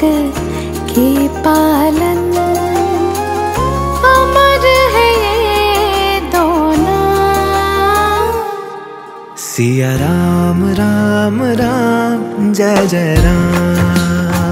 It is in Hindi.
के पालन, अमर है ये दोनों। सिया राम राम राम, जय जय राम।